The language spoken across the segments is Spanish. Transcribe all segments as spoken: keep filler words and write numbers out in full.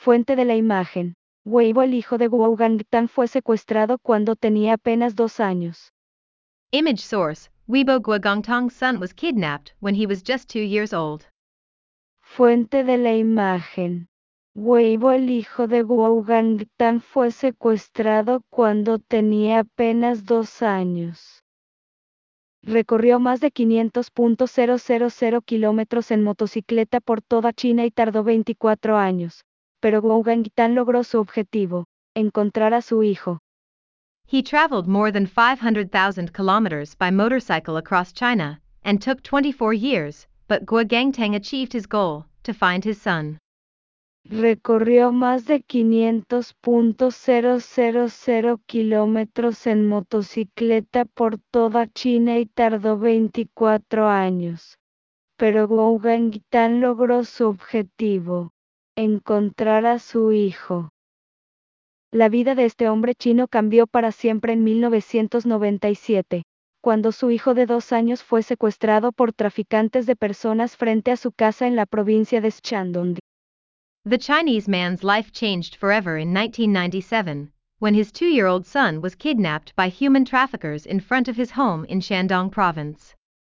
Fuente de la imagen. Weibo, el hijo de Guo Gangtan, fue secuestrado cuando tenía apenas dos años. Image source, Weibo Guogongtong's son was kidnapped when he was just two years old. Fuente de la imagen. Weibo, el hijo de Guo Gangtan, fue secuestrado cuando tenía apenas dos años. Recorrió más de quinientos mil kilómetros en motocicleta por toda China y tardó veinticuatro años, pero Guo Gangtan logró su objetivo, encontrar a su hijo. He traveled more than five hundred thousand kilometers by motorcycle across China, and took twenty-four years, but Guo Gangtang achieved his goal, to find his son. Recorrió más de quinientos mil kilómetros en motocicleta por toda China y tardó veinticuatro años. Pero Guo Gangtan logró su objetivo, encontrar a su hijo. La vida de este hombre chino cambió para siempre en mil novecientos noventa y siete, cuando su hijo de dos años fue secuestrado por traficantes de personas frente a su casa en la provincia de Shandong. The Chinese man's life changed forever in nineteen ninety-seven, when his two-year-old son was kidnapped by human traffickers in front of his home in Shandong province.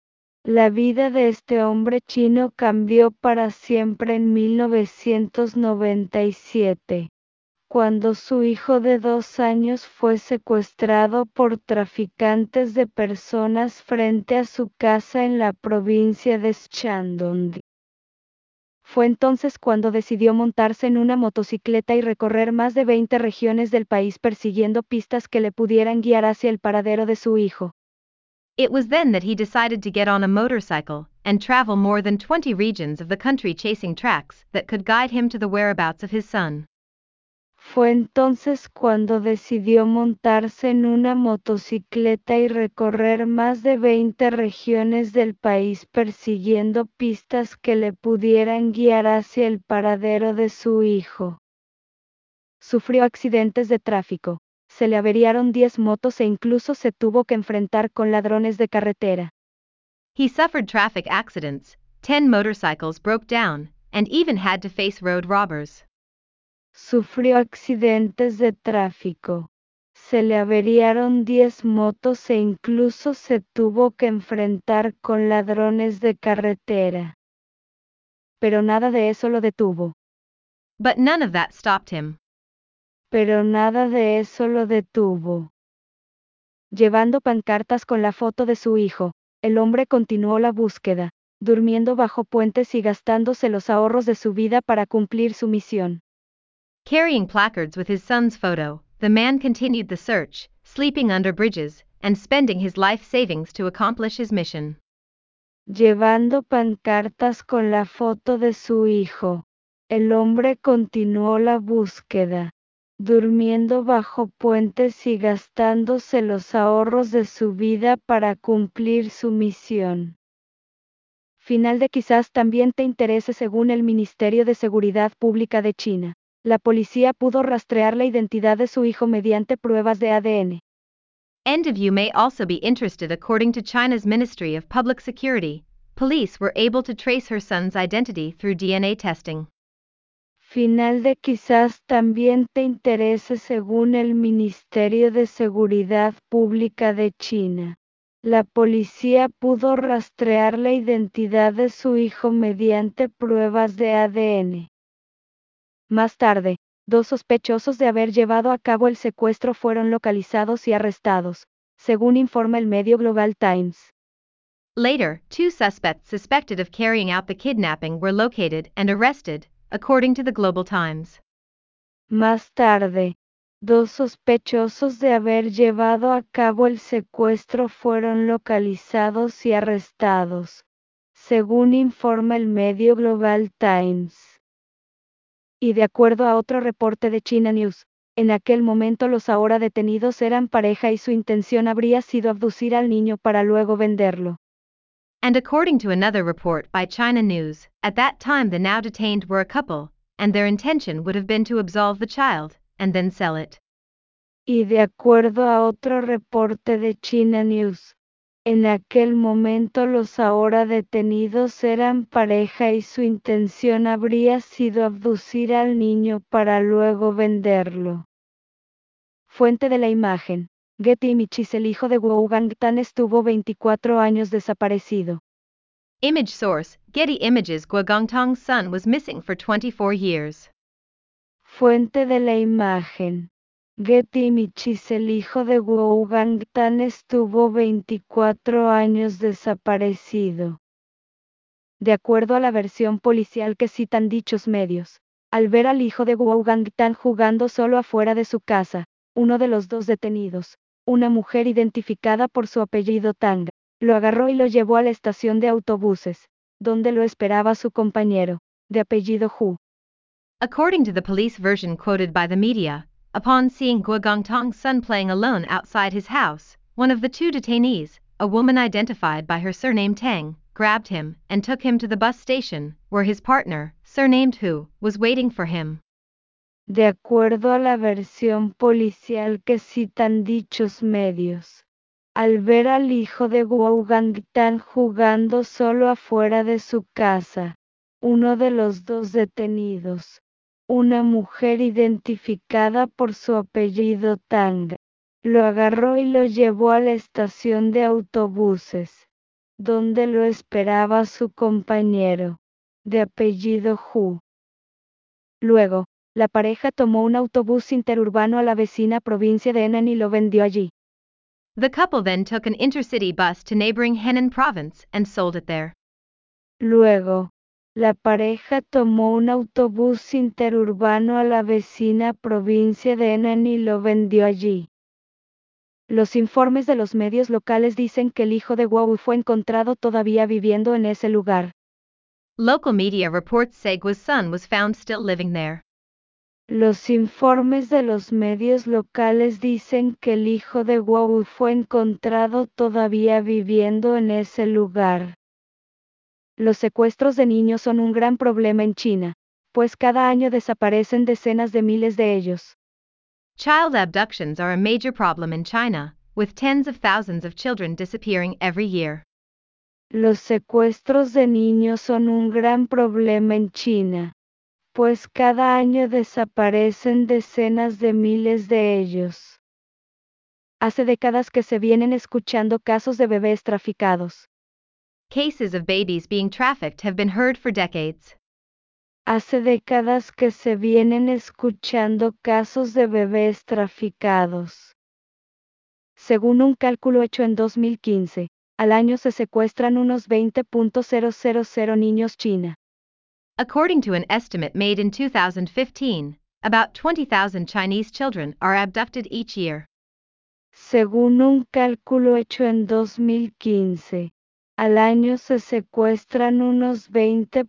La vida de este hombre chino cambió para siempre en mil novecientos noventa y siete, cuando su hijo de dos años fue secuestrado por traficantes de personas frente a su casa en la provincia de Shandong. Fue entonces cuando decidió montarse en una motocicleta y recorrer más de veinte regiones del país persiguiendo pistas que le pudieran guiar hacia el paradero de su hijo. It was then that he decided to get on a motorcycle and travel more than twenty regions of the country chasing tracks that could guide him to the whereabouts of his son. Fue entonces cuando decidió montarse en una motocicleta y recorrer más de veinte regiones del país persiguiendo pistas que le pudieran guiar hacia el paradero de su hijo. Sufrió accidentes de tráfico, se le averiaron diez motos e incluso se tuvo que enfrentar con ladrones de carretera. He suffered traffic accidents, ten motorcycles broke down, and even had to face road robbers. Sufrió accidentes de tráfico, se le averiaron diez motos e incluso se tuvo que enfrentar con ladrones de carretera. Pero nada de eso lo detuvo. But none of that stopped him. Pero nada de eso lo detuvo. Llevando pancartas con la foto de su hijo, el hombre continuó la búsqueda, durmiendo bajo puentes y gastándose los ahorros de su vida para cumplir su misión. Carrying placards with his son's photo, the man continued the search, sleeping under bridges, and spending his life savings to accomplish his mission. Llevando pancartas con la foto de su hijo, el hombre continuó la búsqueda, durmiendo bajo puentes y gastándose los ahorros de su vida para cumplir su misión. Final de quizás también te interese. Según el Ministerio de Seguridad Pública de China, la policía pudo rastrear la identidad de su hijo mediante pruebas de A D N. End of you may also be interested. According to China's Ministry of Public Security, police were able to trace her son's identity through D N A testing. Final de quizás también te interese. Según el Ministerio de Seguridad Pública de China, la policía pudo rastrear la identidad de su hijo mediante pruebas de A D N. Más tarde, dos sospechosos de haber llevado a cabo el secuestro fueron localizados y arrestados, según informa el medio Global Times. Later, two suspects suspected of carrying out the kidnapping were located and arrested, according to the Global Times. Más tarde, dos sospechosos de haber llevado a cabo el secuestro fueron localizados y arrestados, según informa el medio Global Times. Y de acuerdo a otro reporte de China News, en aquel momento los ahora detenidos eran pareja y su intención habría sido abducir al niño para luego venderlo. And according to another report by China News, at that time the now detained were a couple, and their intention would have been to absolve the child, and then sell it. Y de acuerdo a otro reporte de China News, En aquel momento los ahora detenidos eran pareja y su intención habría sido abducir al niño para luego venderlo. Fuente de la imagen. Getty Images. El hijo de Guo Gangtan estuvo veinticuatro años desaparecido. Image source, Getty Images. Guo Gangtang's son was missing for twenty-four years. Fuente de la imagen. Getty Images. El hijo de Guo Gangtan estuvo veinticuatro años desaparecido. De acuerdo a la versión policial que citan dichos medios, al ver al hijo de Guo Gangtan jugando solo afuera de su casa, uno de los dos detenidos, una mujer identificada por su apellido Tang, lo agarró y lo llevó a la estación de autobuses, donde lo esperaba su compañero, de apellido Hu. According to the police version quoted by the media, upon seeing Guo Gangtang's son playing alone outside his house, one of the two detainees, a woman identified by her surname Tang, grabbed him and took him to the bus station, where his partner, surnamed Hu, was waiting for him. De acuerdo a la versión policial que citan dichos medios, al ver al hijo de Guo Gangtan jugando solo afuera de su casa, uno de los dos detenidos, una mujer identificada por su apellido Tang, lo agarró y lo llevó a la estación de autobuses, donde lo esperaba su compañero, de apellido Hu. Luego, la pareja tomó un autobús interurbano a la vecina provincia de Henan y lo vendió allí. The couple then took an intercity bus to neighboring Henan province and sold it there. Luego, la pareja tomó un autobús interurbano a la vecina provincia de Henan y lo vendió allí. Los informes de los medios locales dicen que el hijo de Guo fue encontrado todavía viviendo en ese lugar. Local media reports say Guo's son was found still living there. Los informes de los medios locales dicen que el hijo de Guo fue encontrado todavía viviendo en ese lugar. Los secuestros de niños son un gran problema en China, pues cada año desaparecen decenas de miles de ellos. Child abductions are a major problem in China, with tens of thousands of children disappearing every year. Los secuestros de niños son un gran problema en China, pues cada año desaparecen decenas de miles de ellos. Hace décadas que se vienen escuchando casos de bebés traficados. Cases of babies being trafficked have been heard for decades. Hace décadas que se vienen escuchando casos de bebés traficados. Según un cálculo hecho en dos mil quince, al año se secuestran unos veinte mil niños China. According to an estimate made in two thousand fifteen, about twenty thousand Chinese children are abducted each year. Según un cálculo hecho en dos mil quince, al año se secuestran unos veinte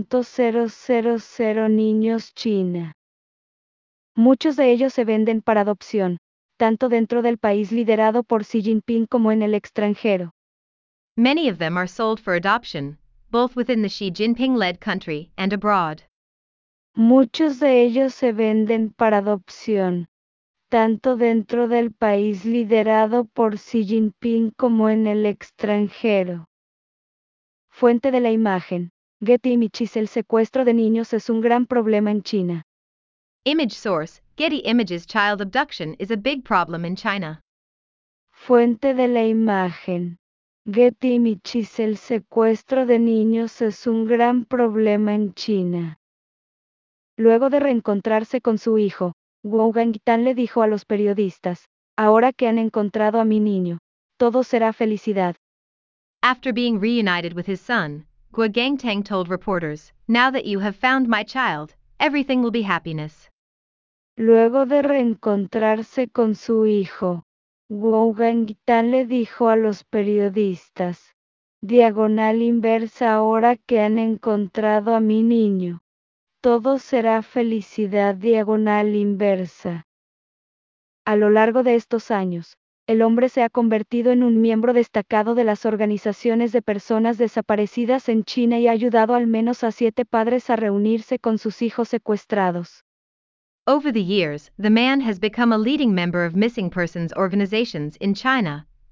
mil niños China. Muchos de ellos se venden para adopción, tanto dentro del país liderado por Xi Jinping como en el extranjero. Many of them are sold for adoption, both within the Xi Jinping-led country and abroad. Muchos de ellos se venden para adopción, tanto dentro del país liderado por Xi Jinping como en el extranjero. Fuente de la imagen. Getty Images. El secuestro de niños es un gran problema en China. Image source, Getty Images. Child abduction is a big problem in China. Fuente de la imagen. Getty Images. El secuestro de niños es un gran problema en China. Luego de reencontrarse con su hijo, Guo Gangtan le dijo a los periodistas, ahora que han encontrado a mi niño, todo será felicidad. After being reunited with his son, Guo Gangtang told reporters, now that you have found my child, everything will be happiness. Luego de reencontrarse con su hijo, Guo Gangtan le dijo a los periodistas, diagonal inversa ahora que han encontrado a mi niño, todo será felicidad diagonal inversa. A lo largo de estos años, el hombre se ha convertido en un miembro destacado de las organizaciones de personas desaparecidas en China y ha ayudado al menos a siete padres a reunirse con sus hijos secuestrados. Over the years, the man has become a leading member of missing persons organizations in China,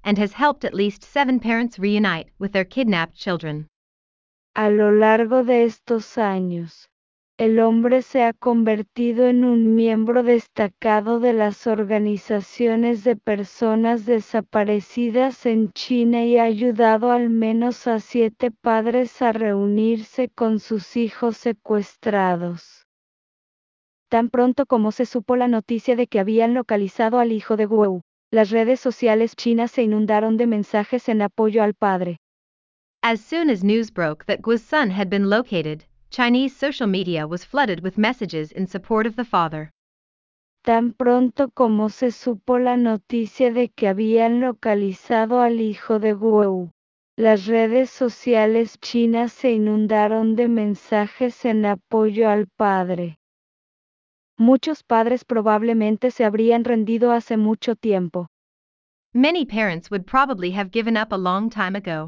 and has helped at least seven parents reunite with their kidnapped children. A lo largo de estos años, el hombre se ha convertido en un miembro destacado de las organizaciones de personas desaparecidas en China y ha ayudado al menos a siete padres a reunirse con sus hijos secuestrados. Tan pronto como se supo la noticia de que habían localizado al hijo de Guo, las redes sociales chinas se inundaron de mensajes en apoyo al padre. As soon as news broke that Guo's son had been located, Chinese social media was flooded with messages in support of the father. Tan pronto como se supo la noticia de que habían localizado al hijo de Guo, las redes sociales chinas se inundaron de mensajes en apoyo al padre. Muchos padres probablemente se habrían rendido hace mucho tiempo. Many parents would probably have given up a long time ago.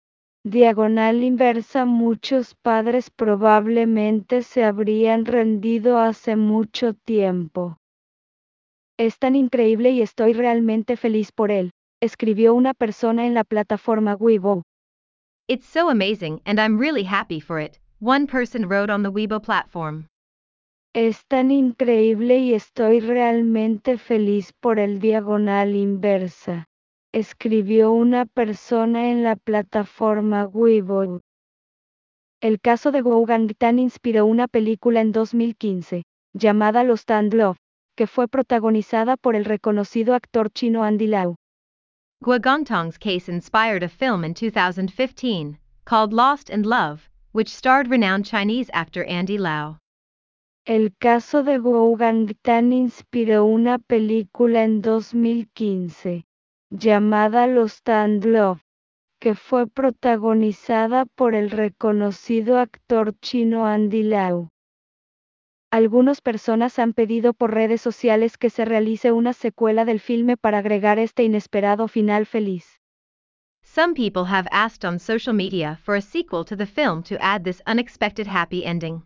Diagonal inversa. Muchos padres probablemente se habrían rendido hace mucho tiempo. Es tan increíble y estoy realmente feliz por él, escribió una persona en la plataforma Weibo. It's so amazing and I'm really happy for it, one person wrote on the Weibo platform. Es tan increíble y estoy realmente feliz por el diagonal inversa, escribió una persona en la plataforma Weibo. El caso de Guo Gangtan inspiró una película en dos mil quince, llamada Lost and Love, que fue protagonizada por el reconocido actor chino Andy Lau. Guo Gongtong's case inspired a film in two thousand fifteen, called Lost and Love, which starred renowned Chinese actor Andy Lau. El caso de Guo Gangtan inspiró una película en dos mil quince, llamada Lost and Love, que fue protagonizada por el reconocido actor chino Andy Lau. Algunas personas han pedido por redes sociales que se realice una secuela del filme para agregar este inesperado final feliz. Some people have asked on social media for a sequel to the film to add this unexpected happy ending.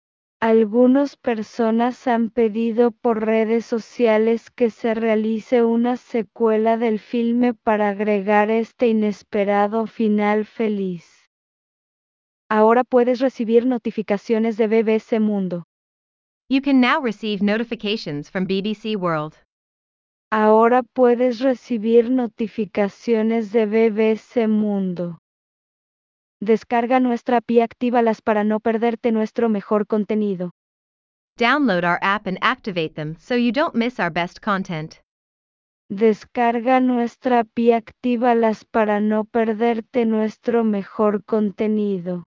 Algunas personas han pedido por redes sociales que se realice una secuela del filme para agregar este inesperado final feliz. Ahora puedes recibir notificaciones de B B C Mundo. You can now receive notifications from B B C World. Ahora puedes recibir notificaciones de B B C Mundo. Descarga nuestra app y actívalas para no perderte nuestro mejor contenido. Download our app and activate them so you don't miss our best content. Descarga nuestra app y actívalas para no perderte nuestro mejor contenido.